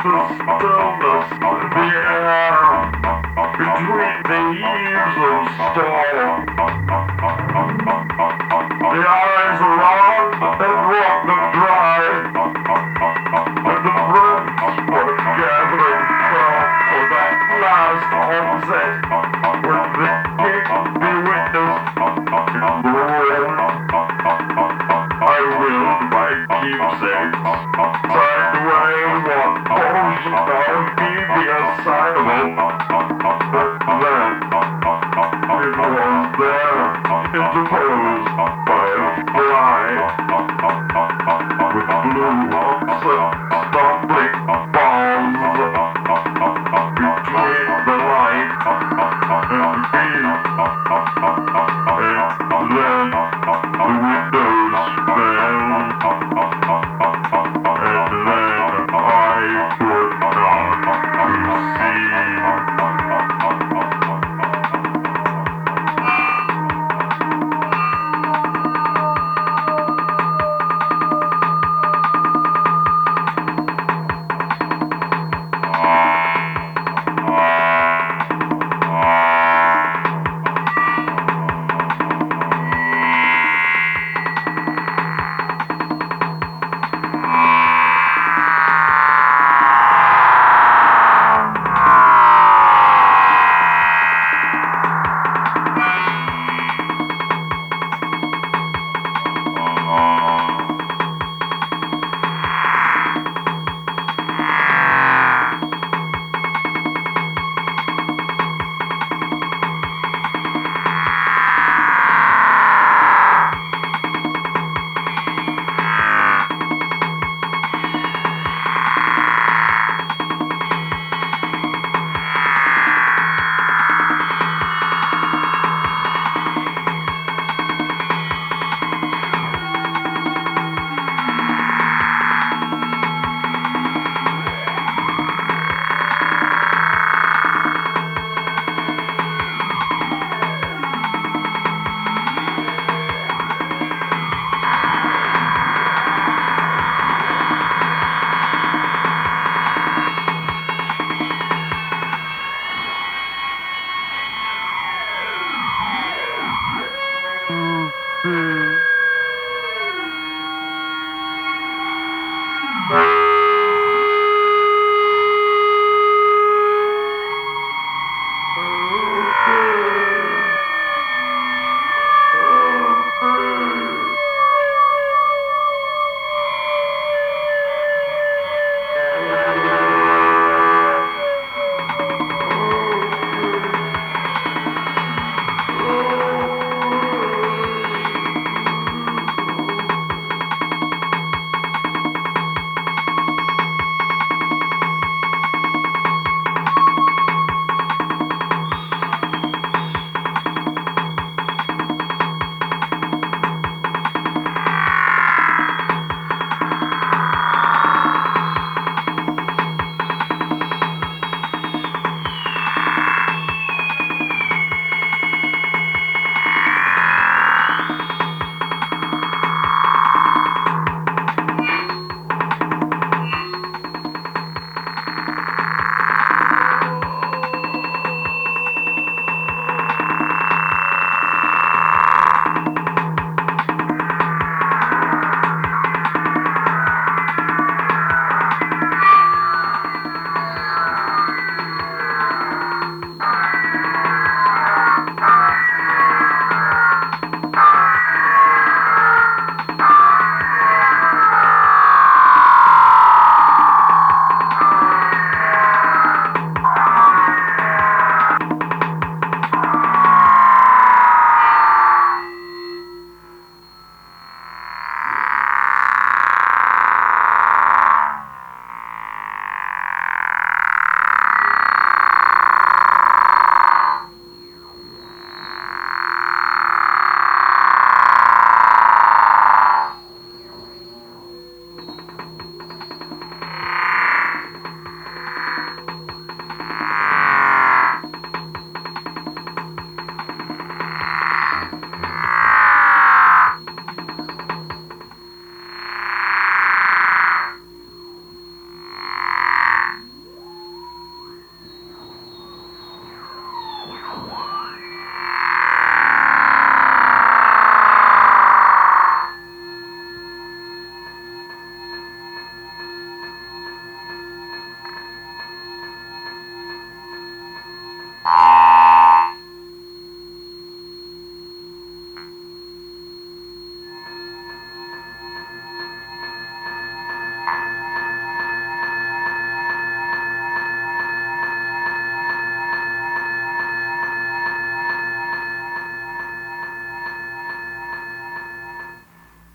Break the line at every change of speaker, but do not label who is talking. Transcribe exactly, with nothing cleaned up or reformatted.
stillness of the air between the eaves of stone. The eyes are round and rotten and dry, and the friends were gathering from for that last onset when the king be witnessed in the world. I will my keepsakes signed away what portion now be the assignable. But then it was there, interposed by a fly, with blue upset stumbling balls between the light and me. And then the windows fell, and then I could not see. Mm-hmm.